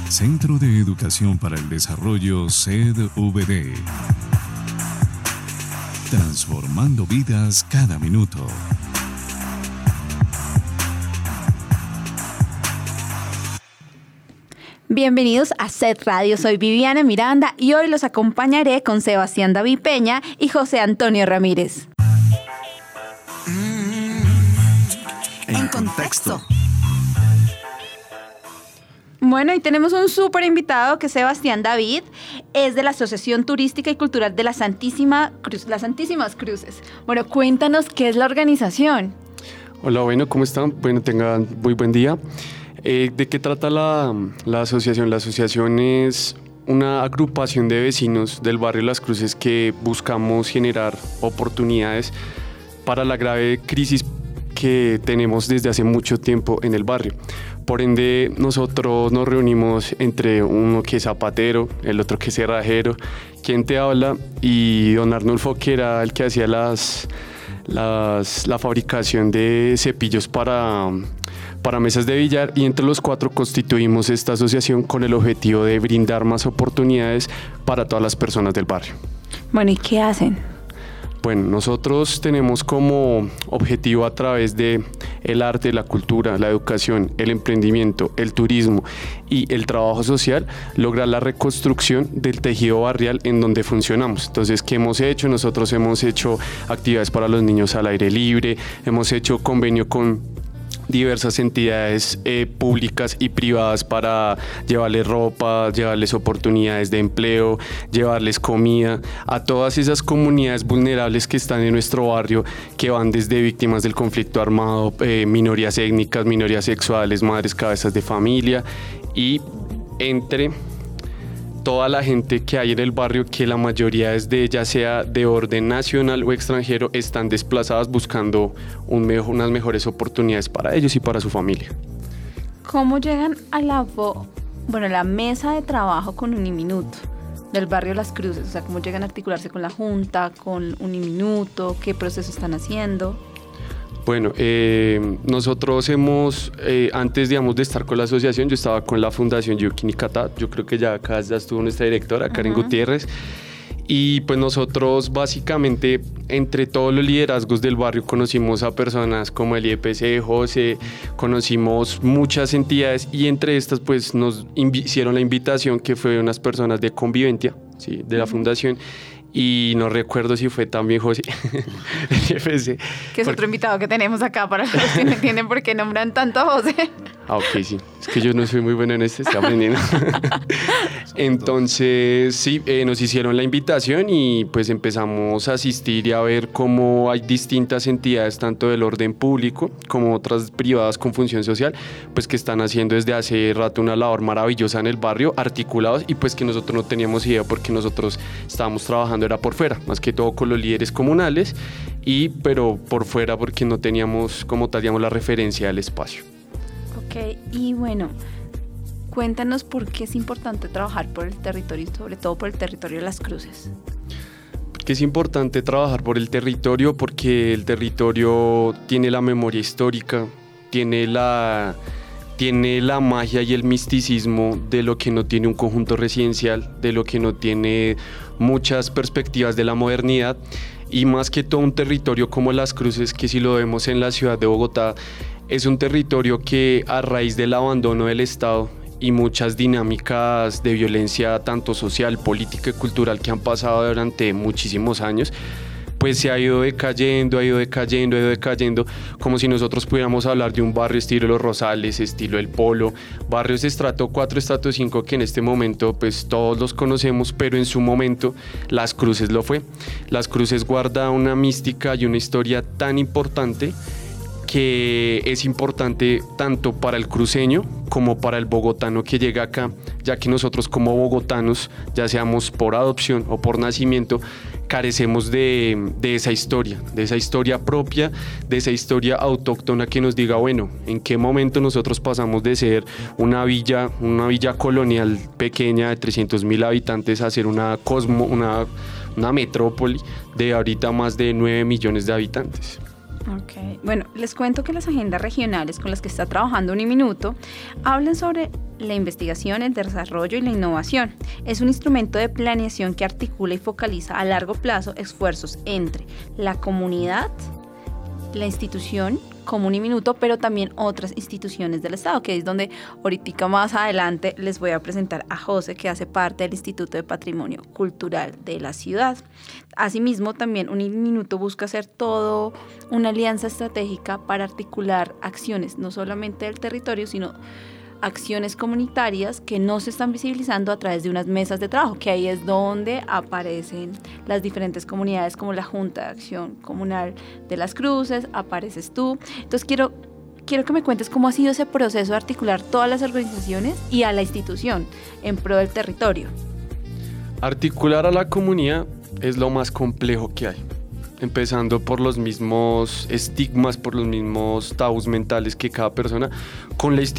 Centro de Educación para el Desarrollo CEDVD. Transformando vidas cada minuto. Bienvenidos a CED Radio, soy Viviana Miranda y hoy los acompañaré con Sebastián David Peña y José Antonio Ramírez. En contexto. Bueno, y tenemos un súper invitado que es Sebastián David, es de la Asociación Turística y Cultural de las Santísimas Cruces. Bueno, cuéntanos qué es la organización. Hola, bueno, ¿cómo están? Bueno, tengan muy buen día. ¿De qué trata la asociación? La asociación es una agrupación de vecinos del barrio Las Cruces que buscamos generar oportunidades para la grave crisis que tenemos desde hace mucho tiempo en el barrio. Por ende, nosotros nos reunimos entre uno que es zapatero, el otro que es cerrajero, quien te habla, y don Arnulfo, que era el que hacía la fabricación de cepillos para mesas de billar, y entre los cuatro constituimos esta asociación con el objetivo de brindar más oportunidades para todas las personas del barrio. Bueno, ¿y qué hacen? Bueno, nosotros tenemos como objetivo a través de el arte, la cultura, la educación, el emprendimiento, el turismo y el trabajo social, lograr la reconstrucción del tejido barrial en donde funcionamos. Entonces, ¿qué hemos hecho? Nosotros hemos hecho actividades para los niños al aire libre, hemos hecho convenio con diversas entidades públicas y privadas para llevarles ropa, llevarles oportunidades de empleo, llevarles comida a todas esas comunidades vulnerables que están en nuestro barrio, que van desde víctimas del conflicto armado, minorías étnicas, minorías sexuales, madres cabezas de familia, y entre toda la gente que hay en el barrio, que la mayoría es de, ya sea de orden nacional o extranjero, están desplazadas buscando unas mejores oportunidades para ellos y para su familia. ¿Cómo llegan a la mesa de trabajo con Uniminuto del barrio Las Cruces? O sea, ¿cómo llegan a articularse con la Junta, con Uniminuto? ¿Qué proceso están haciendo? Bueno, nosotros hemos, antes digamos de estar con la asociación, yo estaba con la Fundación Yuki Nikata, yo creo que ya acá ya estuvo nuestra directora, Karen Gutiérrez, y pues nosotros básicamente entre todos los liderazgos del barrio conocimos a personas como el IEPC, José, conocimos muchas entidades, y entre estas pues nos hicieron la invitación, que fue unas personas de Conviventia, ¿sí?, de la fundación. Y no recuerdo si fue también José, que es otro invitado que tenemos acá, para los que no entienden por qué nombran tanto a José. Ah, ok, sí. Es que yo no soy muy bueno en estoy aprendiendo. Entonces, sí, nos hicieron la invitación y pues empezamos a asistir y a ver cómo hay distintas entidades, tanto del orden público como otras privadas con función social, pues que están haciendo desde hace rato una labor maravillosa en el barrio, articulados, y pues que nosotros no teníamos idea porque nosotros estábamos trabajando era por fuera, más que todo con los líderes comunales, pero por fuera porque no teníamos como tal, digamos, la referencia del espacio. Ok, y bueno, cuéntanos por qué es importante trabajar por el territorio, sobre todo por el territorio de Las Cruces. Porque es importante trabajar por el territorio, porque el territorio tiene la memoria histórica, tiene la magia y el misticismo de lo que no tiene un conjunto residencial, de lo que no tiene muchas perspectivas de la modernidad, y más que todo un territorio como Las Cruces, que si lo vemos en la ciudad de Bogotá, es un territorio que a raíz del abandono del Estado y muchas dinámicas de violencia tanto social, política y cultural que han pasado durante muchísimos años, pues se ha ido decayendo, como si nosotros pudiéramos hablar de un barrio estilo Los Rosales, estilo El Polo, barrios de estrato 4, estrato 5, que en este momento pues todos los conocemos, pero en su momento Las Cruces lo fue. Las Cruces guarda una mística y una historia tan importante que es importante tanto para el cruceño como para el bogotano que llega acá, ya que nosotros como bogotanos, ya seamos por adopción o por nacimiento, carecemos de esa historia propia, de esa historia autóctona que nos diga, bueno, en qué momento nosotros pasamos de ser una villa colonial pequeña de 300,000 habitantes a ser una metrópoli de ahorita más de 9 millones de habitantes. Ok, bueno, les cuento que las agendas regionales con las que está trabajando Uniminuto hablan sobre la investigación, el desarrollo y la innovación. Es un instrumento de planeación que articula y focaliza a largo plazo esfuerzos entre la comunidad, la institución como Uniminuto, pero también otras instituciones del Estado, que es donde ahorita más adelante les voy a presentar a José, que hace parte del Instituto de Patrimonio Cultural de la ciudad. Asimismo, también Uniminuto busca hacer todo una alianza estratégica para articular acciones, no solamente del territorio, sino acciones comunitarias que no se están visibilizando a través de unas mesas de trabajo, que ahí es donde aparecen las diferentes comunidades, como la Junta de Acción Comunal de las Cruces, apareces tú. Entonces quiero que me cuentes cómo ha sido ese proceso de articular todas las organizaciones y a la institución en pro del territorio. Articular a la comunidad es lo más complejo que hay, empezando por los mismos estigmas, por los mismos tabús mentales que cada persona, con la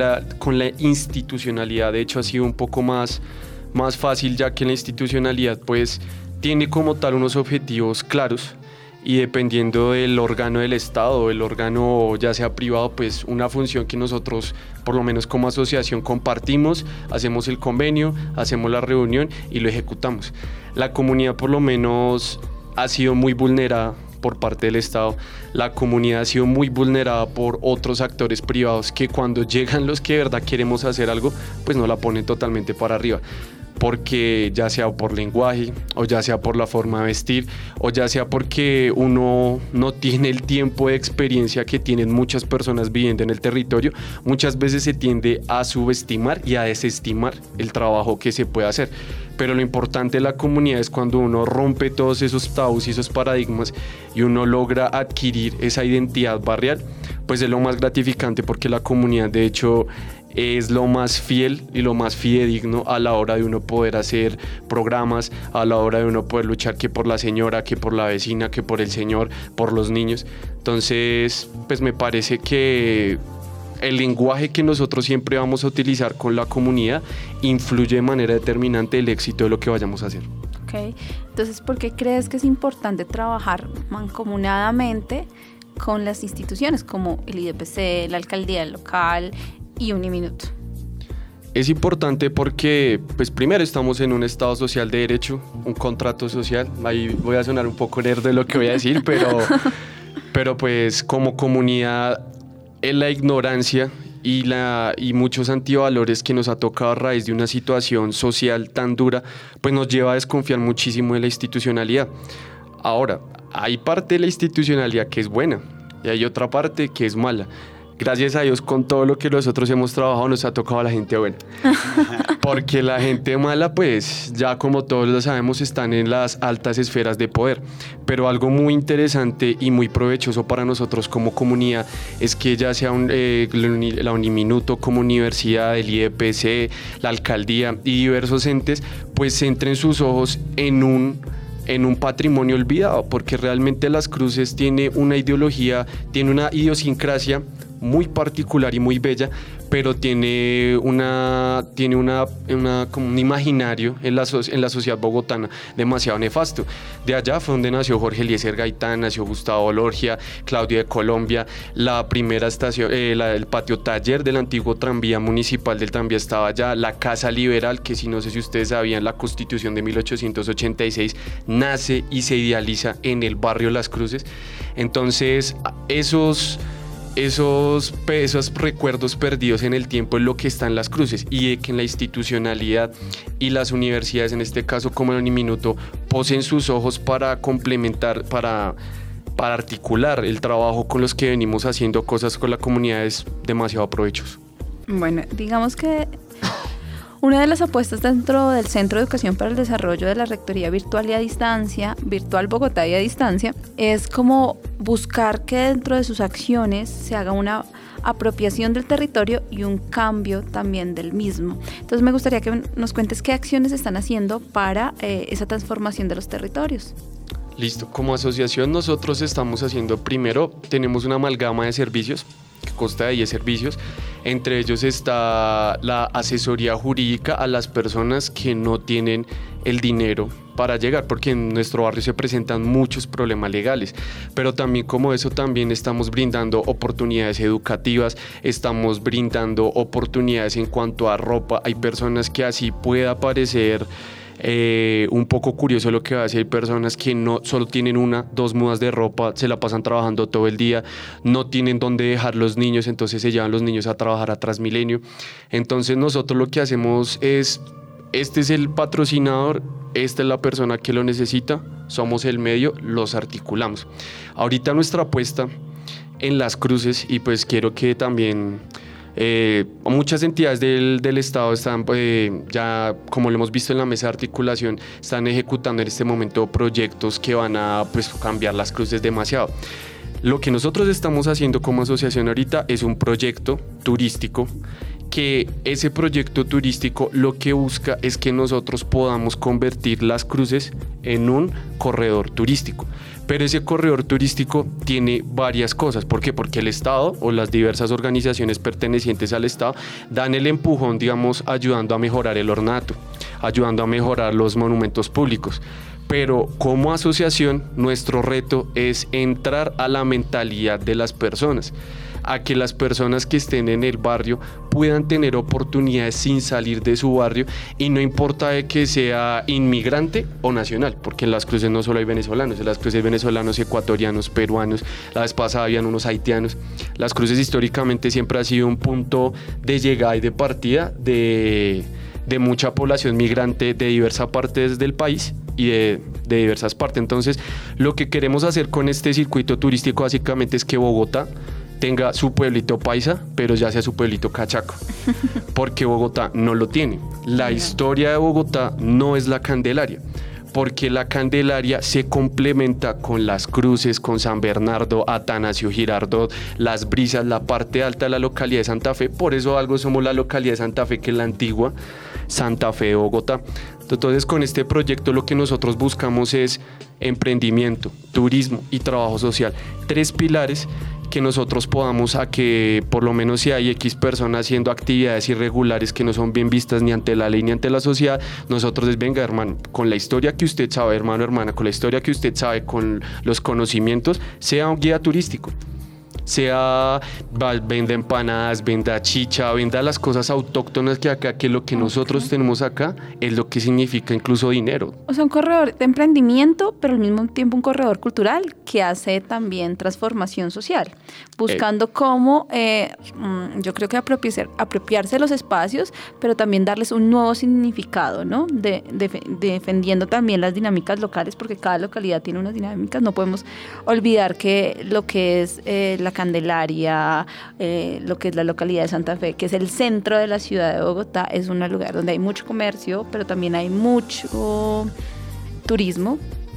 institucionalidad de hecho ha sido un poco más fácil, ya que la institucionalidad pues tiene como tal unos objetivos claros y dependiendo del órgano del Estado, el órgano ya sea privado, pues una función que nosotros por lo menos como asociación compartimos, hacemos el convenio, hacemos la reunión y lo ejecutamos. La comunidad por lo menos ha sido muy vulnerada por parte del Estado, la comunidad ha sido muy vulnerada por otros actores privados que cuando llegan los que de verdad queremos hacer algo, pues no la ponen totalmente para arriba, porque ya sea por lenguaje, o ya sea por la forma de vestir, o ya sea porque uno no tiene el tiempo de experiencia que tienen muchas personas viviendo en el territorio, muchas veces se tiende a subestimar y a desestimar el trabajo que se puede hacer. Pero lo importante de la comunidad es cuando uno rompe todos esos tabús y esos paradigmas y uno logra adquirir esa identidad barrial, pues es lo más gratificante, porque la comunidad de hecho es lo más fiel y lo más fidedigno a la hora de uno poder hacer programas, a la hora de uno poder luchar que por la señora, que por la vecina, que por el señor, por los niños. Entonces, pues me parece que el lenguaje que nosotros siempre vamos a utilizar con la comunidad influye de manera determinante el éxito de lo que vayamos a hacer. Ok, entonces, ¿por qué crees que es importante trabajar mancomunadamente con las instituciones como el IDPC, la alcaldía local y Uniminuto? Es importante porque, pues primero estamos en un Estado social de derecho, un contrato social. Ahí voy a sonar un poco nerd de lo que voy a decir, pero pues como comunidad, en la ignorancia y muchos antivalores que nos ha tocado a raíz de una situación social tan dura, pues nos lleva a desconfiar muchísimo de la institucionalidad. Ahora, hay parte de la institucionalidad que es buena y hay otra parte que es mala. Gracias a Dios, con todo lo que nosotros hemos trabajado, nos ha tocado a la gente buena. Porque la gente mala, pues, ya como todos lo sabemos, están en las altas esferas de poder. Pero algo muy interesante y muy provechoso para nosotros como comunidad es que ya sea la Uniminuto como universidad, el IDPC, la alcaldía y diversos entes, pues centren sus ojos en un patrimonio olvidado, porque realmente Las Cruces tiene una ideología, tiene una idiosincrasia muy particular y muy bella, pero tiene como un imaginario en la sociedad bogotana demasiado nefasto. De allá fue donde nació Jorge Eliezer Gaitán, nació Gustavo Lorgia, Claudia de Colombia, la primera estación, el patio taller del antiguo tranvía municipal del tranvía estaba allá, la Casa Liberal, que si no sé si ustedes sabían, la Constitución de 1886 nace y se idealiza en el barrio Las Cruces. Entonces, esos recuerdos perdidos en el tiempo es lo que está en Las Cruces, y de que en la institucionalidad y las universidades, en este caso como el Uniminuto, posen sus ojos para complementar, para articular el trabajo con los que venimos haciendo cosas con la comunidad, es demasiado provechoso. Bueno, digamos que una de las apuestas dentro del Centro de Educación para el Desarrollo de la Rectoría Virtual y a Distancia, Virtual Bogotá y a Distancia, es como buscar que dentro de sus acciones se haga una apropiación del territorio y un cambio también del mismo. Entonces me gustaría que nos cuentes qué acciones están haciendo para esa transformación de los territorios. Listo, como asociación nosotros estamos haciendo, primero tenemos una amalgama de servicios. que consta de 10 servicios. Entre ellos está la asesoría jurídica a las personas que no tienen el dinero para llegar, porque en nuestro barrio se presentan muchos problemas legales, pero también como eso también estamos brindando oportunidades educativas, estamos brindando oportunidades en cuanto a ropa. Hay personas que así pueda parecer un poco curioso lo que va a decir, hay personas que no solo tienen 1, 2 mudas de ropa, se la pasan trabajando todo el día, no tienen dónde dejar los niños, entonces se llevan los niños a trabajar a Transmilenio. Entonces nosotros lo que hacemos es, este es el patrocinador, esta es la persona que lo necesita, somos el medio, los articulamos. Ahorita nuestra apuesta en las cruces, y pues quiero que también muchas entidades del Estado están, ya como lo hemos visto en la mesa de articulación, están ejecutando en este momento proyectos que van a pues, cambiar las cruces demasiado. Lo que nosotros estamos haciendo como asociación ahorita es un proyecto turístico, que ese proyecto turístico lo que busca es que nosotros podamos convertir las cruces en un corredor turístico. Pero ese corredor turístico tiene varias cosas. ¿Por qué? Porque el Estado o las diversas organizaciones pertenecientes al Estado dan el empujón, digamos, ayudando a mejorar el ornato, ayudando a mejorar los monumentos públicos. Pero como asociación, nuestro reto es entrar a la mentalidad de las personas, a que las personas que estén en el barrio puedan tener oportunidades sin salir de su barrio, y no importa de que sea inmigrante o nacional, porque en las cruces no solo hay venezolanos, en las cruces hay venezolanos, ecuatorianos, peruanos, la vez pasada habían unos haitianos. Las cruces históricamente siempre ha sido un punto de llegada y de partida de mucha población migrante de diversas partes del país y de diversas partes. Entonces, lo que queremos hacer con este circuito turístico básicamente es que Bogotá tenga su pueblito paisa, pero ya sea su pueblito cachaco, porque Bogotá no lo tiene. La historia de Bogotá no es la Candelaria, porque la Candelaria se complementa con las cruces, con San Bernardo, Atanasio Girardot, Las Brisas, la parte alta de la localidad de Santa Fe. Por eso algo somos la localidad de Santa Fe, que es la antigua Santa Fe de Bogotá. Entonces, con este proyecto lo que nosotros buscamos es emprendimiento, turismo y trabajo social. 3 pilares que nosotros podamos, a que por lo menos si hay X personas haciendo actividades irregulares que no son bien vistas ni ante la ley ni ante la sociedad, nosotros les venga, hermano, con la historia que usted sabe, hermano, hermana, con la historia que usted sabe, con los conocimientos, sea un guía turístico. Sea venda empanadas, venda chicha, venda las cosas autóctonas que acá, que lo que nosotros tenemos acá es lo que significa incluso dinero. O sea, un corredor de emprendimiento, pero al mismo tiempo un corredor cultural que hace también transformación social, buscando cómo, yo creo que apropiarse de los espacios, pero también darles un nuevo significado, ¿no? Defendiendo también las dinámicas locales, porque cada localidad tiene unas dinámicas. No podemos olvidar que lo que es la Candelaria, lo que es la localidad de Santa Fe, que es el centro de la ciudad de Bogotá, es un lugar donde hay mucho comercio, pero también hay mucho turismo.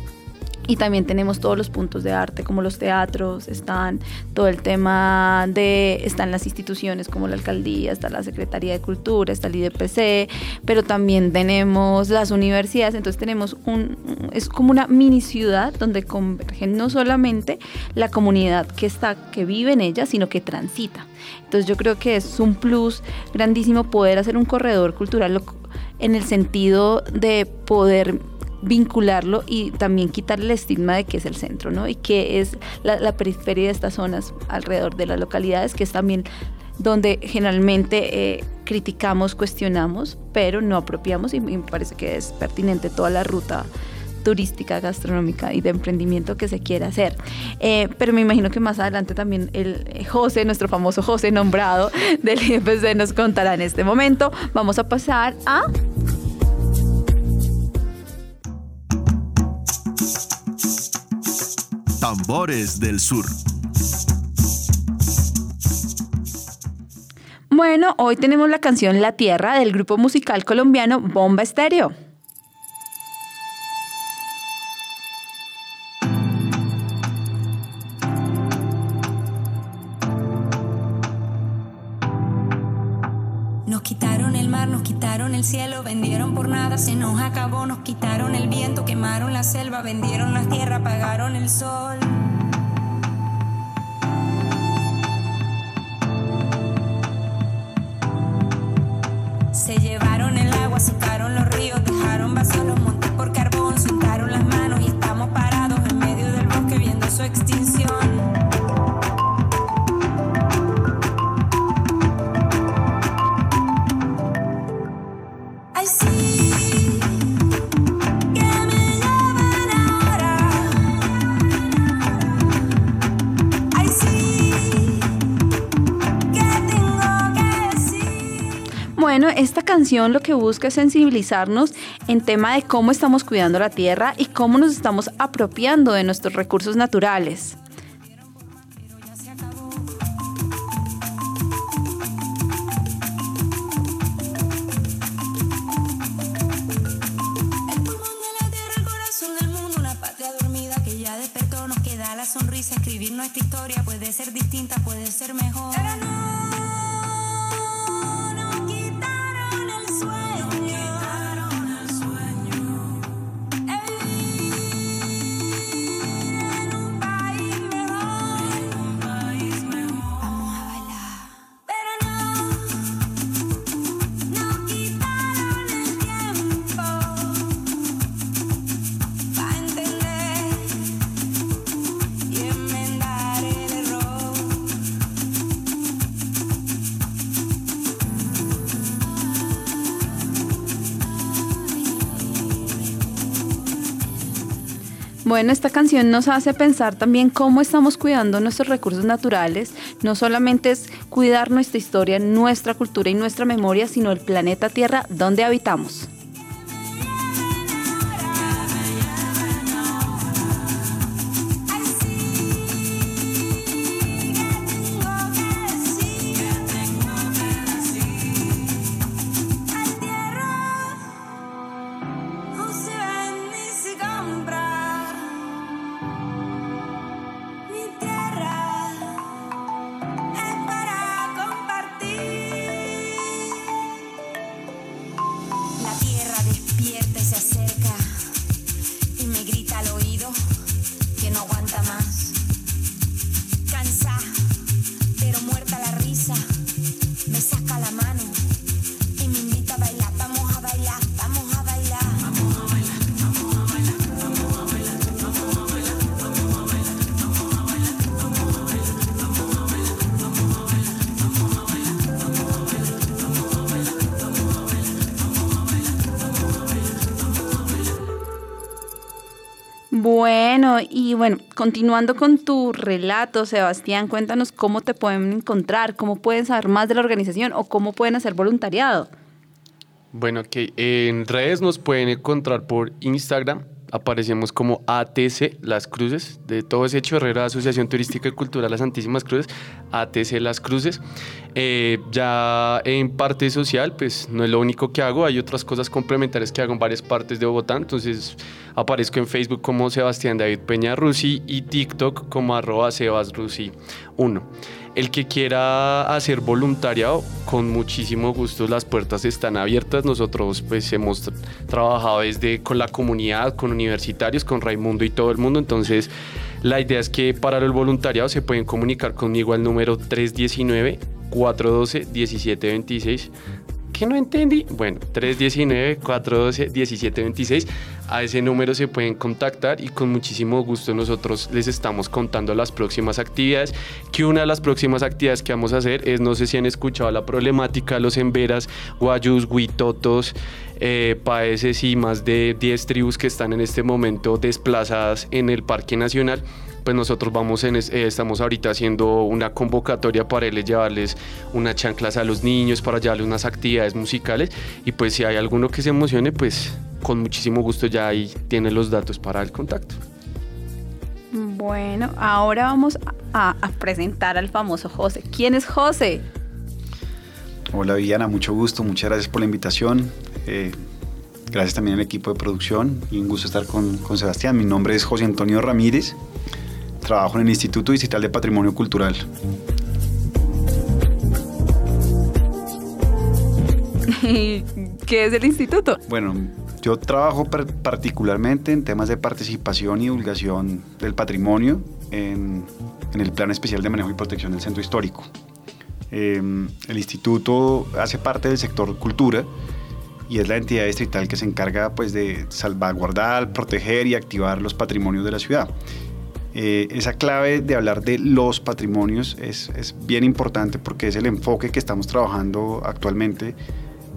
Y también tenemos todos los puntos de arte, como los teatros, están todo el tema están las instituciones como la alcaldía, está la Secretaría de Cultura, está el IDPC, pero también tenemos las universidades. Entonces tenemos es como una mini ciudad donde convergen no solamente la comunidad que vive en ella, sino que transita. Entonces yo creo que es un plus grandísimo poder hacer un corredor cultural en el sentido de poder vincularlo y también quitarle el estigma de que es el centro, ¿no? Y que es la periferia de estas zonas alrededor de las localidades, que es también donde generalmente criticamos, cuestionamos, pero no apropiamos, y me parece que es pertinente toda la ruta turística, gastronómica y de emprendimiento que se quiera hacer. Pero me imagino que más adelante también el José, nuestro famoso José nombrado del IFC, nos contará en este momento. Vamos a pasar a... Tambores del Sur. Bueno, hoy tenemos la canción La Tierra del grupo musical colombiano Bomba Estéreo. Nos quitaron el mar, nos quitaron el cielo, vendieron por nada, se nos acabó, nos quitaron el viento, quemaron la selva, vendieron la tierra, apagaron el sol. Ay, sí, que me lleven ahora. Ay, sí, que tengo que decir. Bueno, esta canción lo que busca es sensibilizarnos en tema de cómo estamos cuidando la tierra y cómo nos estamos apropiando de nuestros recursos naturales. La sonrisa, escribir nuestra historia puede ser distinta, puede ser mejor. Pero no, nos quitaron el sueño. Nos quitaron el sueño. Vivir en un país mejor. En un país mejor. Vamos a bailar. Pero no, nos quitaron el tiempo para entender y enmendar el error. Bueno, esta canción nos hace pensar también cómo estamos cuidando nuestros recursos naturales. No solamente es cuidar nuestra historia, nuestra cultura y nuestra memoria, sino el planeta Tierra donde habitamos. Bueno, continuando con tu relato, Sebastián, cuéntanos cómo te pueden encontrar, cómo pueden saber más de la organización o cómo pueden hacer voluntariado. Bueno, que en redes nos pueden encontrar por Instagram. Aparecemos como ATC Las Cruces, de todo ese Chorrera, Asociación Turística y Cultural Las Santísimas Cruces, ATC Las Cruces. Ya en parte social, pues no es lo único que hago, hay otras cosas complementarias que hago en varias partes de Bogotá, entonces aparezco en Facebook como Sebastián David Peña Rusi y TikTok como @SebasRusi1. El que quiera hacer voluntariado, con muchísimo gusto las puertas están abiertas. Nosotros pues hemos trabajado con la comunidad, con universitarios, con Raimundo y todo el mundo. Entonces la idea es que para el voluntariado se pueden comunicar conmigo al número 319-412-1726. ¿Qué no entendí? Bueno, 319-412-1726. A ese número se pueden contactar y con muchísimo gusto nosotros les estamos contando las próximas actividades. Que una de las próximas actividades que vamos a hacer es, no sé si han escuchado la problemática de los emberas, guayús, huitotos, paeses y más de 10 tribus que están en este momento desplazadas en el Parque Nacional. Pues nosotros estamos ahorita haciendo una convocatoria para llevarles unas chanclas a los niños, para llevarles unas actividades musicales, y pues si hay alguno que se emocione, pues con muchísimo gusto ya ahí tienen los datos para el contacto. Bueno, ahora vamos a presentar al famoso José. ¿Quién es José? Hola Viviana, mucho gusto, muchas gracias por la invitación. Gracias también al equipo de producción y un gusto estar con Sebastián. Mi nombre es José Antonio Ramírez. Trabajo en el Instituto Distrital de Patrimonio Cultural. ¿Qué es el instituto? Bueno, yo trabajo particularmente en temas de participación y divulgación del patrimonio en el Plan Especial de Manejo y Protección del Centro Histórico. El instituto hace parte del sector cultura y es la entidad distrital que se encarga pues, de salvaguardar, proteger y activar los patrimonios de la ciudad. Esa clave de hablar de los patrimonios es bien importante porque es el enfoque que estamos trabajando actualmente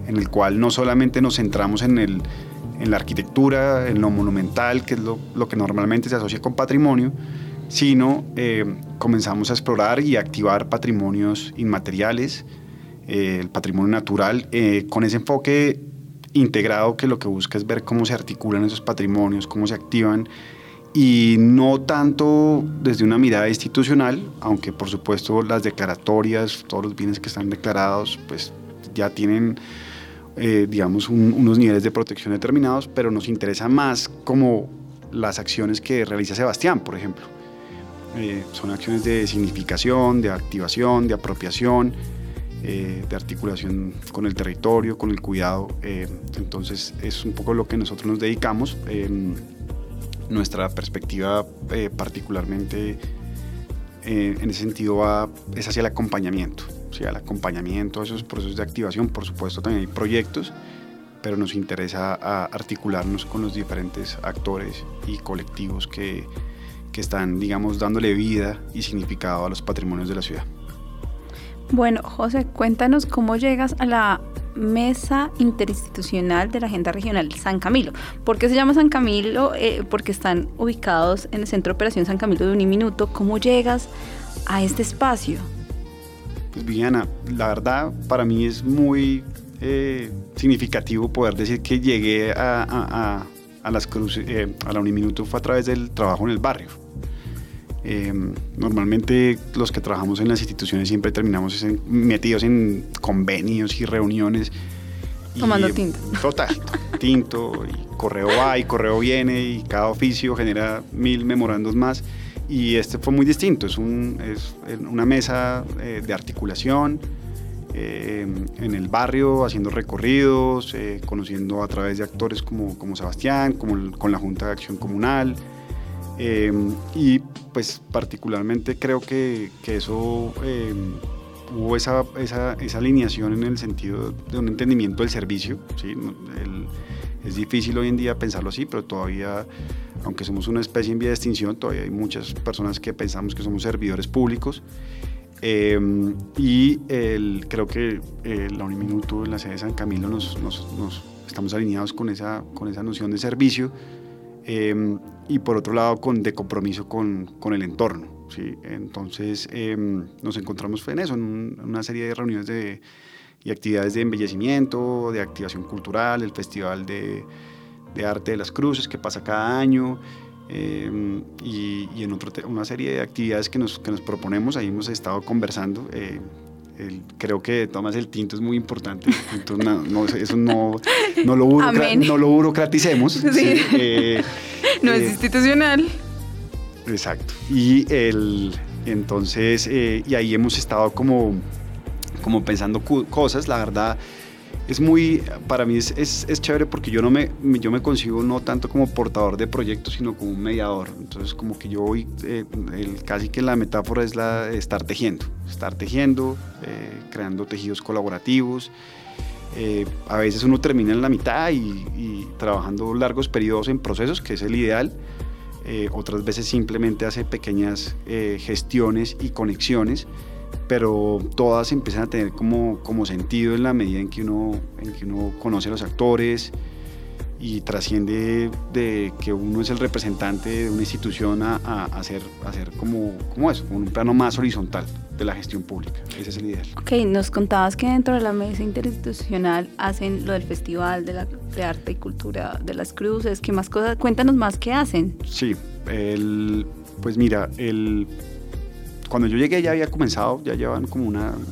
en el cual no solamente nos centramos en la arquitectura, en lo monumental, que es lo que normalmente se asocia con patrimonio, sino comenzamos a explorar y activar patrimonios inmateriales, el patrimonio natural, con ese enfoque integrado que lo que busca es ver cómo se articulan esos patrimonios, cómo se activan, y no tanto desde una mirada institucional, aunque por supuesto las declaratorias, todos los bienes que están declarados, pues ya tienen digamos unos niveles de protección determinados, pero nos interesa más como las acciones que realiza Sebastián, por ejemplo. Son acciones de significación, de activación, de apropiación, de articulación con el territorio, con el cuidado. Entonces es un poco lo que nosotros nos dedicamos. Nuestra perspectiva particularmente en ese sentido es hacia el acompañamiento, ¿sí? Al acompañamiento de esos procesos de activación. Por supuesto también hay proyectos, pero nos interesa articularnos con los diferentes actores y colectivos que están, digamos, dándole vida y significado a los patrimonios de la ciudad. Bueno, José, cuéntanos cómo llegas a la Mesa Interinstitucional de la Agenda Regional San Camilo. ¿Por qué se llama San Camilo? Porque están ubicados en el Centro de Operación San Camilo de Uniminuto. ¿Cómo llegas a este espacio? Pues Viviana, la verdad para mí es muy significativo poder decir que llegué a las cruces, a la Uniminuto fue a través del trabajo en el barrio. Normalmente los que trabajamos en las instituciones siempre terminamos metidos en convenios y reuniones. Tomando tinto. Total, tinto, y correo va y correo viene, y cada oficio genera 1000 memorandos más. Y este fue muy distinto, es una mesa de articulación en el barrio, haciendo recorridos, conociendo a través de actores como Sebastián, con la Junta de Acción Comunal. Y pues particularmente creo que eso hubo esa alineación en el sentido de un entendimiento del servicio, ¿sí? Es difícil hoy en día pensarlo así, pero todavía, aunque somos una especie en vía de extinción, todavía hay muchas personas que pensamos que somos servidores públicos. Y creo que la Uniminuto en la sede de San Camilo nos estamos alineados con esa noción de servicio. Y por otro lado de compromiso con el entorno, ¿sí? Entonces nos encontramos en eso, en una serie de reuniones y actividades de embellecimiento, de activación cultural, el Festival de Arte de las Cruces que pasa cada año, y en una serie de actividades que nos proponemos. Ahí hemos estado conversando. Creo que Tomás, el tinto es muy importante. Entonces, eso no lo burocraticemos. Sí. ¿Sí? No es institucional. Exacto. Y entonces y ahí hemos estado como pensando cosas. La verdad para mí es chévere porque yo me concibo no tanto como portador de proyectos, sino como un mediador. Entonces como que yo voy, casi que la metáfora es la de estar tejiendo, creando tejidos colaborativos. A veces uno termina en la mitad y trabajando largos periodos en procesos, que es el ideal. Otras veces simplemente hace pequeñas gestiones y conexiones, pero todas empiezan a tener como sentido en la medida en que uno conoce a los actores y trasciende de que uno es el representante de una institución a hacer como eso, un plano más horizontal de la gestión pública. Ese es el ideal. Ok, nos contabas que dentro de la mesa interinstitucional hacen lo del Festival de Arte y Cultura de las Cruces. ¿Qué más cosas? Cuéntanos más qué hacen. Sí, pues mira, cuando yo llegué ya había comenzado, ya llevan como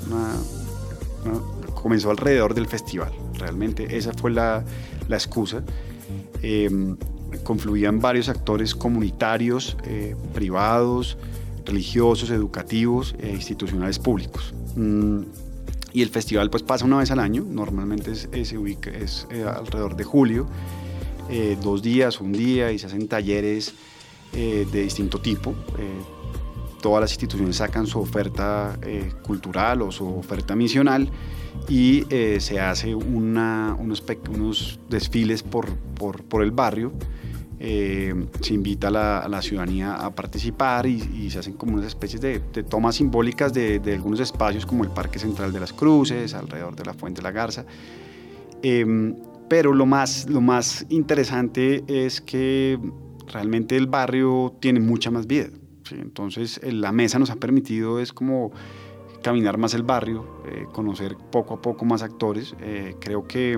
comenzó alrededor del festival. Realmente esa fue la excusa. Confluían varios actores comunitarios, privados, religiosos, educativos e institucionales públicos. Y el festival pues pasa una vez al año, normalmente se ubica alrededor de julio, 2 días, un día, y se hacen talleres de distinto tipo. Todas las instituciones sacan su oferta cultural o su oferta misional, y se hace unos desfiles por el barrio. Se invita a la ciudadanía a participar y se hacen como unas especies de tomas simbólicas de algunos espacios como el Parque Central de las Cruces, alrededor de la Fuente de la Garza. Pero lo más interesante es que realmente el barrio tiene mucha más vida, ¿sí? Entonces la mesa nos ha permitido es como caminar más el barrio, conocer poco a poco más actores. Creo que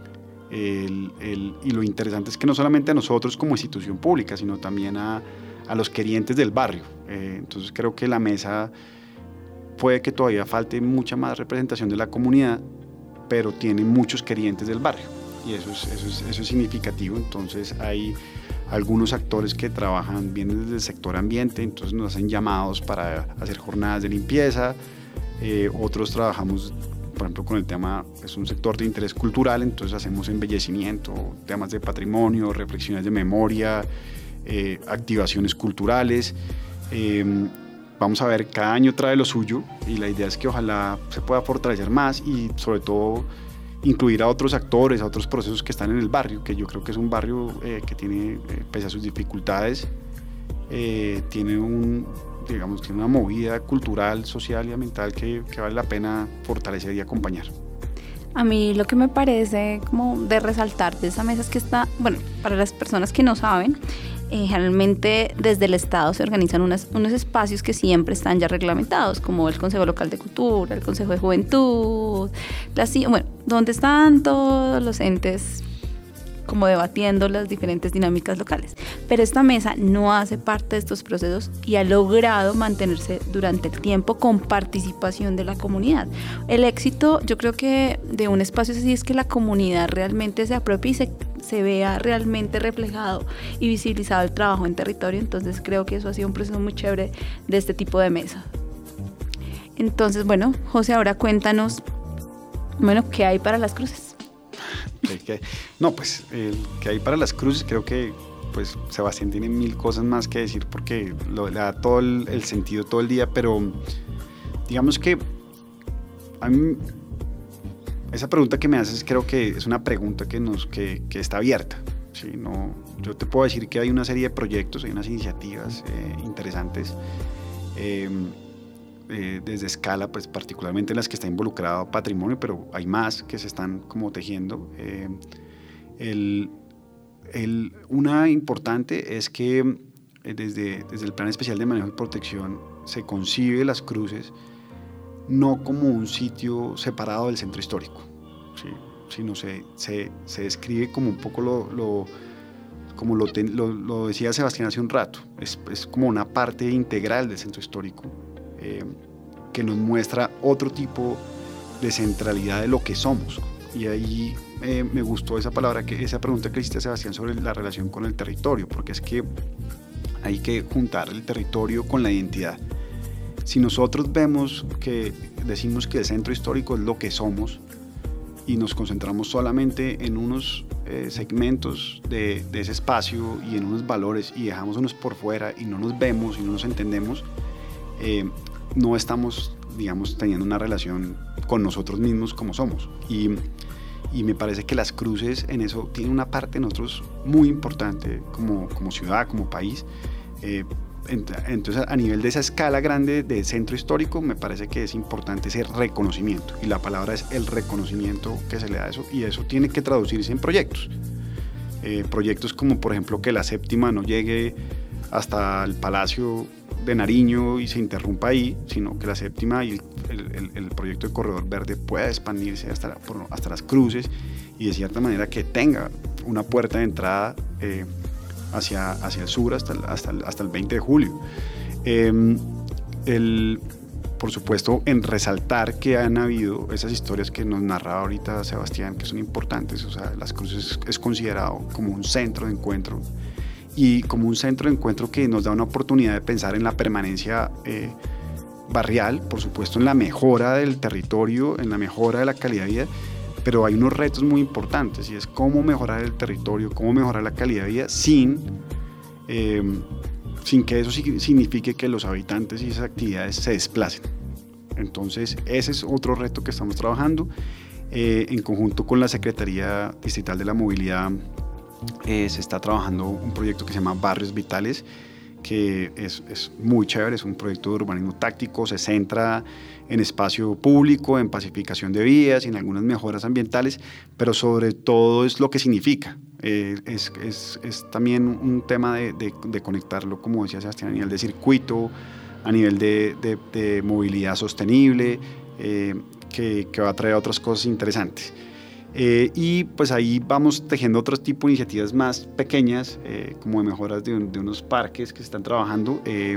y lo interesante es que no solamente a nosotros como institución pública, sino también a los querientes del barrio. Entonces creo que la mesa puede que todavía falte mucha más representación de la comunidad, pero tiene muchos querientes del barrio y eso es significativo. Entonces hay algunos actores que trabajan bien desde el sector ambiente, entonces nos hacen llamados para hacer jornadas de limpieza. Otros trabajamos, por ejemplo, con el tema, es un sector de interés cultural, entonces hacemos embellecimiento, temas de patrimonio, reflexiones de memoria, activaciones culturales. Vamos a ver, cada año trae lo suyo y la idea es que ojalá se pueda fortalecer más y sobre todo incluir a otros actores, a otros procesos que están en el barrio, que yo creo que es un barrio que tiene, pese a sus dificultades, tiene una movida cultural, social y ambiental que vale la pena fortalecer y acompañar. A mí lo que me parece como de resaltar de esa mesa es que está, bueno, para las personas que no saben, generalmente desde el Estado se organizan unos espacios que siempre están ya reglamentados, como el Consejo Local de Cultura, el Consejo de Juventud, donde están todos los entes como debatiendo las diferentes dinámicas locales. Pero esta mesa no hace parte de estos procesos y ha logrado mantenerse durante el tiempo con participación de la comunidad. El éxito, yo creo que de un espacio así es que la comunidad realmente se apropie y se vea realmente reflejado y visibilizado el trabajo en territorio. Entonces creo que eso ha sido un proceso muy chévere de este tipo de mesa. Entonces, bueno, José, ahora cuéntanos, ¿qué hay para las cruces? Que hay para las cruces, creo que pues Sebastián tiene 1000 cosas más que decir porque le da todo el sentido todo el día, pero digamos que a mí esa pregunta que me haces creo que es una pregunta que está abierta, ¿sí? Yo te puedo decir que hay una serie de proyectos, hay unas iniciativas interesantes desde escala, pues particularmente en las que está involucrado patrimonio, pero hay más que se están como tejiendo. Una importante es que desde el Plan Especial de Manejo y Protección se concibe las cruces no como un sitio separado del centro histórico, ¿sí? Sino se describe como un poco como lo decía Sebastián hace un rato, es como una parte integral del centro histórico que nos muestra otro tipo de centralidad de lo que somos. Y ahí me gustó esa pregunta que hiciste, Sebastián, sobre la relación con el territorio, porque es que hay que juntar el territorio con la identidad. Si nosotros decimos que el centro histórico es lo que somos y nos concentramos solamente en unos segmentos de ese espacio y en unos valores y dejamos unos por fuera y no nos vemos y no nos entendemos, no estamos, digamos, teniendo una relación con nosotros mismos como somos. Y me parece que las cruces en eso tienen una parte de nosotros muy importante como ciudad, como país. Entonces, a nivel de esa escala grande de centro histórico, me parece que es importante ese reconocimiento. Y la palabra es el reconocimiento que se le da a eso. Y eso tiene que traducirse en proyectos. Proyectos como, por ejemplo, que la séptima no llegue hasta el Palacio de Nariño y se interrumpa ahí, sino que la séptima y el proyecto de Corredor Verde pueda expandirse hasta las cruces y de cierta manera que tenga una puerta de entrada hacia el sur hasta el 20 de julio. Por supuesto, en resaltar que han habido esas historias que nos narraba ahorita Sebastián, que son importantes. O sea, las cruces es considerado como un centro de encuentro y como un centro de encuentro que nos da una oportunidad de pensar en la permanencia barrial, por supuesto en la mejora del territorio, en la mejora de la calidad de vida, pero hay unos retos muy importantes y es cómo mejorar el territorio, cómo mejorar la calidad de vida sin que eso signifique que los habitantes y esas actividades se desplacen. Entonces ese es otro reto que estamos trabajando en conjunto con la Secretaría Distrital de la Movilidad. Se está trabajando un proyecto que se llama Barrios Vitales, que es muy chévere, es un proyecto de urbanismo táctico, se centra en espacio público, en pacificación de vías, en algunas mejoras ambientales, pero sobre todo es lo que significa. Es también un tema de conectarlo, como decía Sebastián, a nivel de circuito, a nivel de movilidad sostenible, que va a traer otras cosas interesantes. Y pues ahí vamos tejiendo otro tipo de iniciativas más pequeñas, como de mejoras de unos parques que se están trabajando,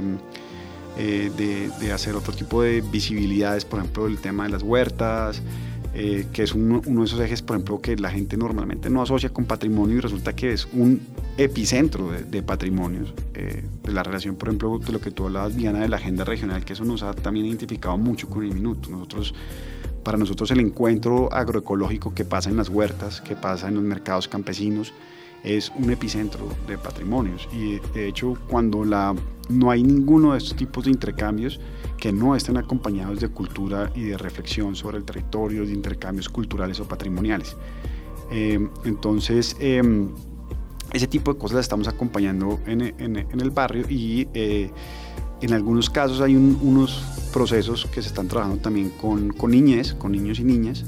de hacer otro tipo de visibilidades, por ejemplo, el tema de las huertas, que es uno de esos ejes, por ejemplo, que la gente normalmente no asocia con patrimonio y resulta que es un epicentro de patrimonios, de la relación, por ejemplo, de lo que tú hablabas, Diana, de la agenda regional, que eso nos ha también identificado mucho con el minuto. Para nosotros el encuentro agroecológico que pasa en las huertas, que pasa en los mercados campesinos, es un epicentro de patrimonios, y de hecho cuando no hay ninguno de estos tipos de intercambios que no estén acompañados de cultura y de reflexión sobre el territorio, de intercambios culturales o patrimoniales. Entonces ese tipo de cosas las estamos acompañando en el barrio, y en algunos casos hay unos procesos que se están trabajando también con niñez, con niños y niñas,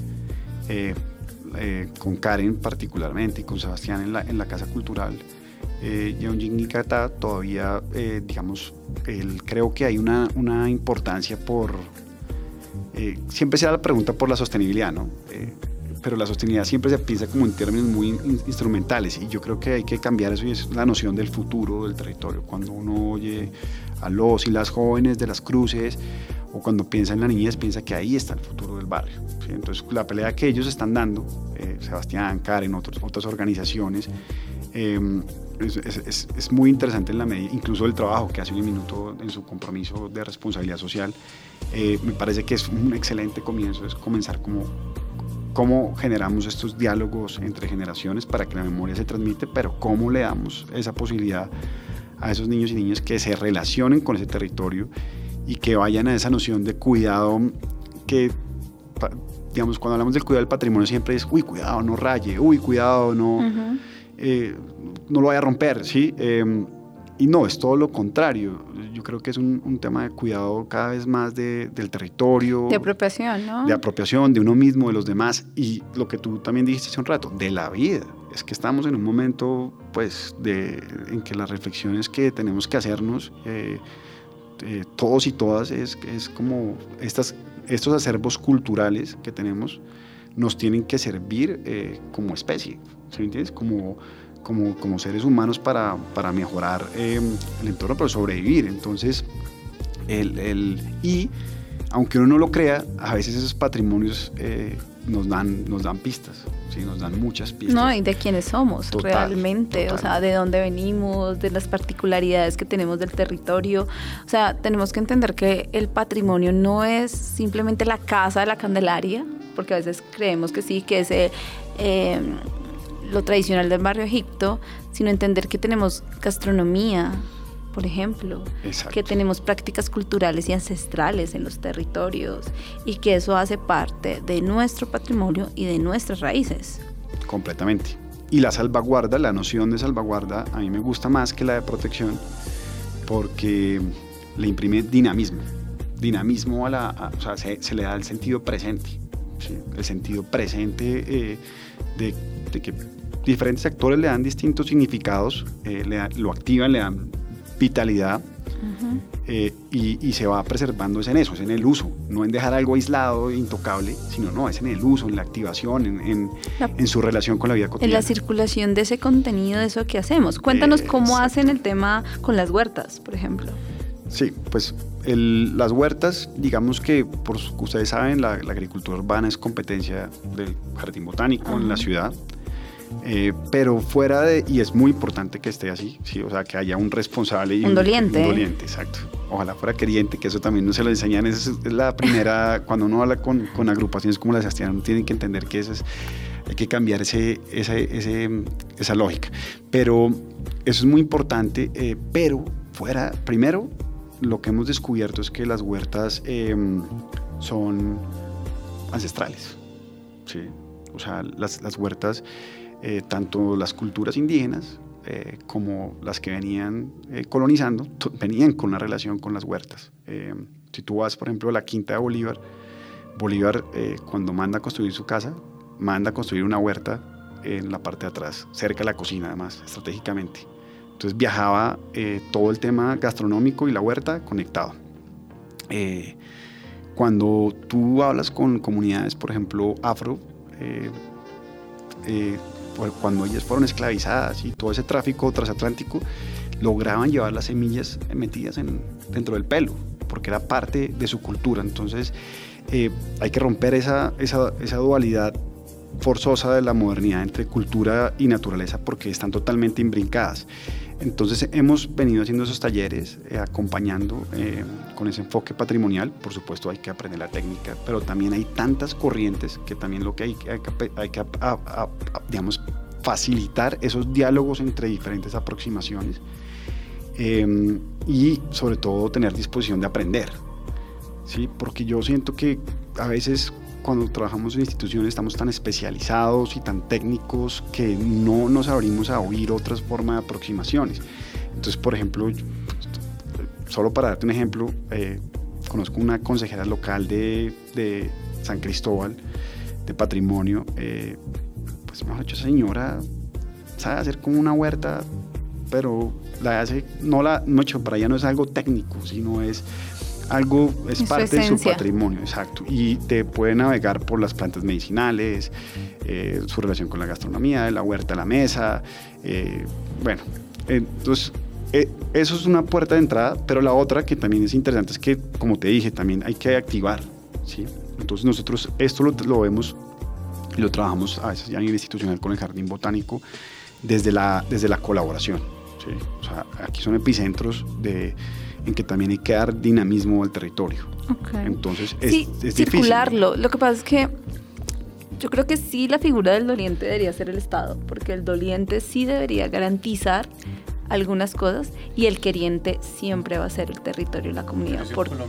con Karen particularmente y con Sebastián en la Casa Cultural. Yonjingikata todavía, digamos, creo que hay una importancia por... siempre se da la pregunta por la sostenibilidad, ¿no? Pero la sostenibilidad siempre se piensa como en términos muy instrumentales, y yo creo que hay que cambiar eso, y es la noción del futuro del territorio. Cuando uno oye a los y las jóvenes de las cruces, o cuando piensa en la niñez, piensa que ahí está el futuro del barrio, ¿sí? Entonces la pelea que ellos están dando, Sebastián, Karen, otras organizaciones, es muy interesante en la medida, incluso el trabajo que hace Uniminuto en su compromiso de responsabilidad social. Me parece que es un excelente comienzo, es comenzar cómo generamos estos diálogos entre generaciones para que la memoria se transmite, pero cómo le damos esa posibilidad a esos niños y niñas que se relacionen con ese territorio y que vayan a esa noción de cuidado que, digamos, cuando hablamos del cuidado del patrimonio siempre es, uy, cuidado, no raye, uy, cuidado, no, no lo vaya a romper, ¿sí? Y no, es todo lo contrario. Yo creo que es un tema de cuidado cada vez más del territorio. De apropiación, ¿no? De apropiación, de uno mismo, de los demás, y lo que tú también dijiste hace un rato, de la vida. Es que estamos en un momento, pues, en que las reflexiones que tenemos que hacernos, todos y todas, es como estos acervos culturales que tenemos nos tienen que servir como especie, ¿sí me entiendes? Como seres humanos para mejorar el entorno, pero sobrevivir. Entonces, y aunque uno no lo crea, a veces esos patrimonios nos dan pistas, ¿sí? Nos dan muchas pistas. No, y de quiénes somos realmente, total. O sea, de dónde venimos, de las particularidades que tenemos del territorio. O sea, tenemos que entender que el patrimonio no es simplemente la casa de la Candelaria, porque a veces creemos que sí, que es lo tradicional del barrio Egipto, sino entender que tenemos gastronomía, por ejemplo, Exacto. que tenemos prácticas culturales y ancestrales en los territorios, y que eso hace parte de nuestro patrimonio y de nuestras raíces. Completamente. Y la salvaguarda, la noción de salvaguarda, a mí me gusta más que la de protección, porque le imprime dinamismo o sea, se le da el sentido presente, ¿sí? El sentido presente de que diferentes actores le dan distintos significados, lo activan, le dan vitalidad, y se va preservando es en eso, es en el uso, no en dejar algo aislado, intocable, sino no, es en el uso, en la activación, en su relación con la vida cotidiana. En la circulación de ese contenido, de eso que hacemos. Cuéntanos cómo hacen el tema con las huertas, por ejemplo. Sí, pues las huertas, digamos que ustedes saben, la agricultura urbana es competencia del jardín botánico en la ciudad. Pero fuera y es muy importante que esté así, ¿sí? O sea, que haya un responsable y un doliente. Un doliente, exacto. Ojalá fuera queriente, que eso también no se lo enseñan. Esa es la primera, cuando uno habla con agrupaciones como la Sebastián, tienen que entender que hay que cambiar esa lógica. Pero eso es muy importante, pero primero, lo que hemos descubierto es que las huertas son ancestrales, ¿sí? O sea, las huertas, tanto las culturas indígenas como las que venían colonizando, venían con una relación con las huertas. Si tú vas, por ejemplo, a la Quinta de Bolívar, cuando manda a construir su casa, manda a construir una huerta en la parte de atrás, cerca de la cocina además, estratégicamente. Entonces viajaba todo el tema gastronómico y la huerta conectado. Cuando tú hablas con comunidades, por ejemplo, afro, cuando ellas fueron esclavizadas y todo ese tráfico transatlántico, lograban llevar las semillas metidas dentro del pelo, porque era parte de su cultura. Entonces hay que romper esa dualidad forzosa de la modernidad entre cultura y naturaleza, porque están totalmente imbrincadas. Entonces hemos venido haciendo esos talleres, acompañando con ese enfoque patrimonial. Por supuesto hay que aprender la técnica, pero también hay tantas corrientes que también lo que hay que digamos, facilitar esos diálogos entre diferentes aproximaciones y sobre todo tener disposición de aprender, ¿sí? Porque yo siento que a veces cuando trabajamos en instituciones estamos tan especializados y tan técnicos que no nos abrimos a oír otras formas de aproximaciones. Entonces, por ejemplo, solo para darte un ejemplo, conozco una consejera local de San Cristóbal, de patrimonio, pues mejor dicho, esa señora sabe hacer como una huerta, pero la hace, para ella no es algo técnico, sino es parte de su patrimonio, exacto, y te puede navegar por las plantas medicinales, su relación con la gastronomía, la huerta a la mesa, bueno, entonces eso es una puerta de entrada, pero la otra que también es interesante es que, como te dije, también hay que activar, ¿sí? Entonces nosotros esto lo vemos y lo trabajamos a veces ya a nivel institucional con el Jardín Botánico desde la colaboración, ¿sí? O sea, aquí son epicentros en que también hay que dar dinamismo al territorio. Okay. Entonces es circularlo. Difícil. Lo que pasa es que yo creo que sí, la figura del doliente debería ser el Estado, porque el doliente sí debería garantizar algunas cosas y el queriente siempre va a ser el territorio y la comunidad,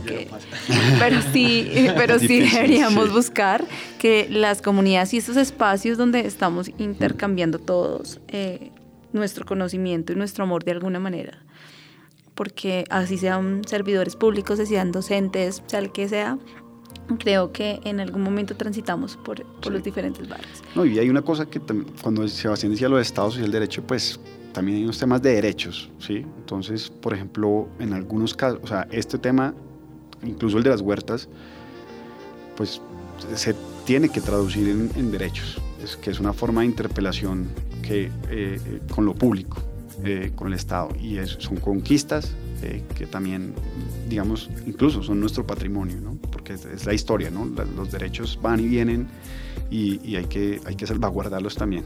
pero sí deberíamos buscar que las comunidades y esos espacios donde estamos intercambiando todos nuestro conocimiento y nuestro amor de alguna manera, porque así sean servidores públicos, así sean docentes, sea el que sea, creo que en algún momento transitamos por los diferentes barrios. No, y hay una cosa que cuando Sebastián decía lo de Estado Social de Derecho, pues también hay unos temas de derechos, ¿sí? Entonces, por ejemplo, en algunos casos, o sea, este tema, incluso el de las huertas, pues se tiene que traducir en derechos, que es una forma de interpelación con lo público. Con el Estado, y son conquistas que también, digamos, incluso son nuestro patrimonio, ¿no? Porque es la historia, ¿no? Los derechos van y vienen y hay que salvaguardarlos también.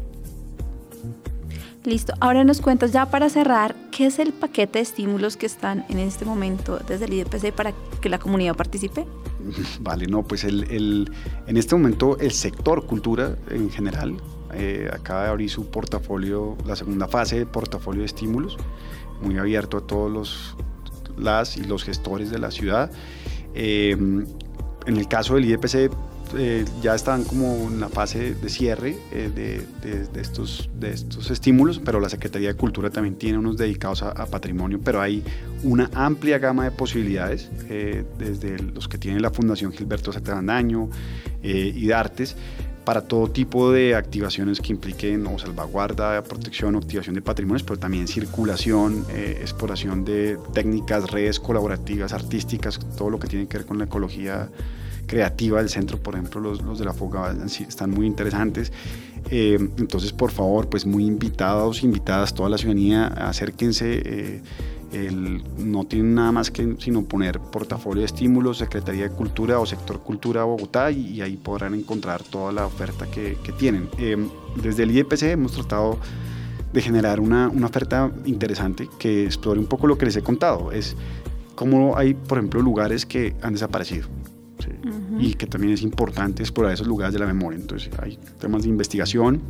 Listo, ahora nos cuentas ya para cerrar, ¿qué es el paquete de estímulos que están en este momento desde el IDPC para que la comunidad participe? Vale, no, pues en este momento el sector cultura en general acaba de abrir su portafolio, la segunda fase de portafolio de estímulos, muy abierto a todos los gestores de la ciudad. En el caso del IDPC ya están como en la fase de cierre de estos estímulos, pero la Secretaría de Cultura también tiene unos dedicados a patrimonio, pero hay una amplia gama de posibilidades, desde los que tiene la Fundación Gilberto Satabandaño y de Artes, para todo tipo de activaciones que impliquen o salvaguarda, protección o activación de patrimonios, pero también circulación, exploración de técnicas, redes colaborativas, artísticas, todo lo que tiene que ver con la ecología creativa del centro. Por ejemplo, los de la Foga están muy interesantes. Entonces, por favor, pues muy invitados, invitadas, toda la ciudadanía, acérquense. No tienen nada más que sino poner portafolio de estímulos, Secretaría de Cultura o Sector Cultura Bogotá, y ahí podrán encontrar toda la oferta que tienen. Desde el IDPC hemos tratado de generar una oferta interesante que explore un poco lo que les he contado. Es cómo hay, por ejemplo, lugares que han desaparecido, ¿sí? Uh-huh. Y que también es importante explorar esos lugares de la memoria. Entonces hay temas de investigación,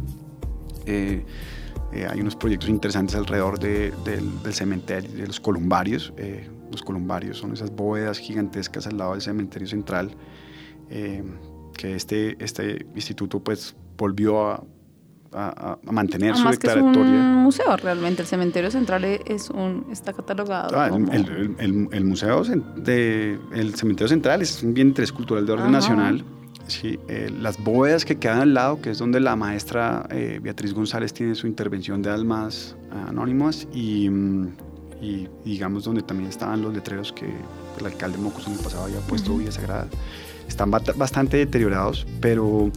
hay unos proyectos interesantes alrededor del cementerio, de los columbarios. Los columbarios son esas bóvedas gigantescas al lado del cementerio central, que este instituto pues volvió a a mantener su Además que declaratoria. es un museo realmente, el cementerio central está catalogado como... El museo el cementerio central es un bien de interés cultural de orden Ajá. nacional. Sí, las bóvedas que quedan al lado, que es donde la maestra Beatriz González tiene su intervención de almas anónimas y digamos donde también estaban los letreros que el alcalde Mocos en el pasado había puesto Villa Sagrada, están bastante deteriorados, pero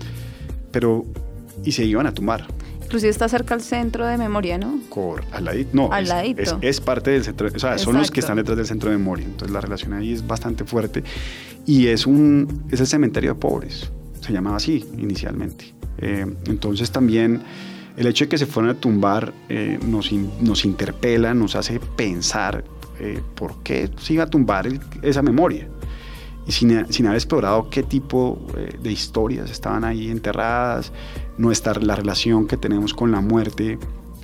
y se iban a tumbar. Inclusive está cerca al centro de memoria, ¿no? Al ladito. No, al ladito. Es parte del centro, o sea, son los que están detrás del centro de memoria, entonces la relación ahí es bastante fuerte y es el cementerio de pobres, se llamaba así inicialmente. Entonces también el hecho de que se fueran a tumbar nos interpela, nos hace pensar por qué se iba a tumbar esa memoria. Y sin haber explorado qué tipo de historias estaban ahí enterradas, la relación que tenemos con la muerte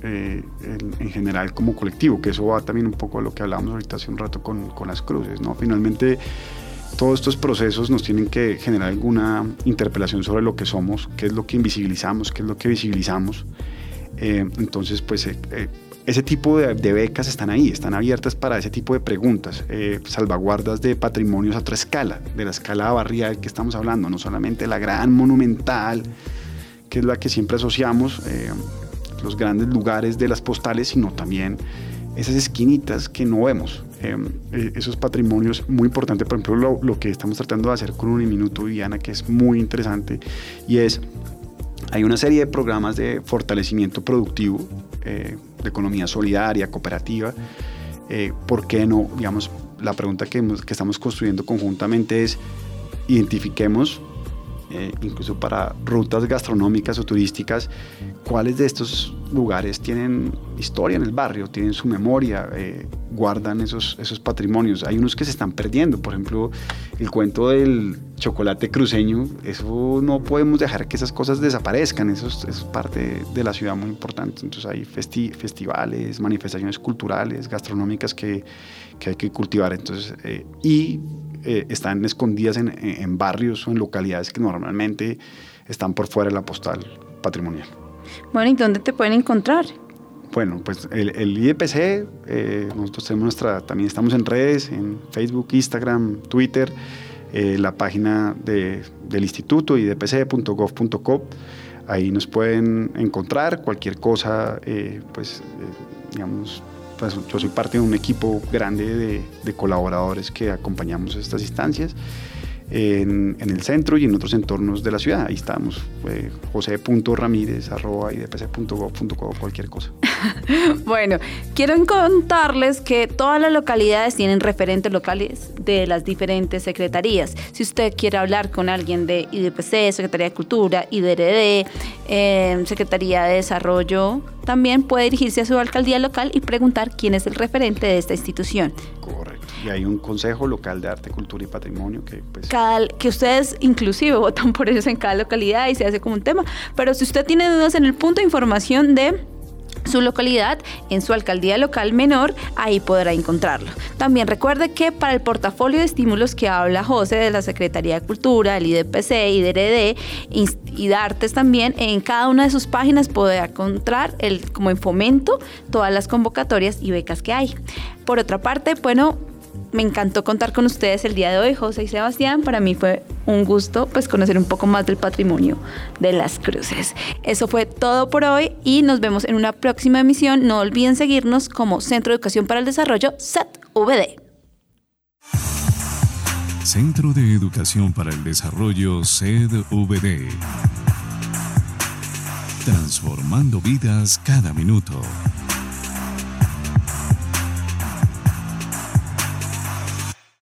en general como colectivo, que eso va también un poco a lo que hablábamos ahorita hace un rato con las cruces, ¿no? Finalmente, todos estos procesos nos tienen que generar alguna interpelación sobre lo que somos, qué es lo que invisibilizamos, qué es lo que visibilizamos. Entonces, pues... ese tipo de becas están ahí, están abiertas para ese tipo de preguntas, salvaguardas de patrimonios a otra escala, de la escala barrial que estamos hablando, no solamente la gran monumental, que es la que siempre asociamos, los grandes lugares de las postales, sino también esas esquinitas que no vemos, esos patrimonios muy importantes. Por ejemplo, lo que estamos tratando de hacer con Uniminuto, Viviana, que es muy interesante, y hay una serie de programas de fortalecimiento productivo, de economía solidaria, cooperativa. ¿Por qué no? Digamos, la pregunta que estamos construyendo conjuntamente es: identifiquemos, incluso para rutas gastronómicas o turísticas, cuáles de estos lugares tienen historia en el barrio, tienen su memoria, guardan esos patrimonios. Hay unos que se están perdiendo, por ejemplo, el cuento del chocolate cruceño, eso no podemos dejar que esas cosas desaparezcan, eso es parte de la ciudad muy importante. Entonces hay festivales, manifestaciones culturales, gastronómicas que hay que cultivar. Entonces, están escondidas en barrios o en localidades que normalmente están por fuera de la postal patrimonial. Bueno, ¿y dónde te pueden encontrar? Bueno, pues el IDPC, nosotros tenemos también estamos en redes, en Facebook, Instagram, Twitter, la página del instituto, idpc.gov.co. Ahí nos pueden encontrar cualquier cosa, digamos, pues yo soy parte de un equipo grande de colaboradores que acompañamos estas instancias en el centro y en otros entornos de la ciudad. Ahí estamos, jose.ramirez@idpc.gov.co, cualquier cosa. Bueno, quiero contarles que todas las localidades tienen referentes locales de las diferentes secretarías. Si usted quiere hablar con alguien de IDPC, Secretaría de Cultura, IDRD, Secretaría de Desarrollo, también puede dirigirse a su alcaldía local y preguntar quién es el referente de esta institución. Correcto. Y hay un Consejo Local de Arte, Cultura y Patrimonio que que ustedes inclusive votan por ellos en cada localidad y se hace como un tema. Pero si usted tiene dudas en el punto de información de su localidad, en su alcaldía local menor, ahí podrá encontrarlo. También recuerde que para el portafolio de estímulos que habla José de la Secretaría de Cultura, el IDPC, IDRD y Dartes también, en cada una de sus páginas podrá encontrar como en fomento todas las convocatorias y becas que hay. Por otra parte, bueno, me encantó contar con ustedes el día de hoy, José y Sebastián. Para mí fue un gusto conocer un poco más del patrimonio de las cruces. Eso fue todo por hoy y nos vemos en una próxima emisión. No olviden seguirnos como Centro de Educación para el Desarrollo, CEDVD. Centro de Educación para el Desarrollo, CEDVD. Transformando vidas cada minuto.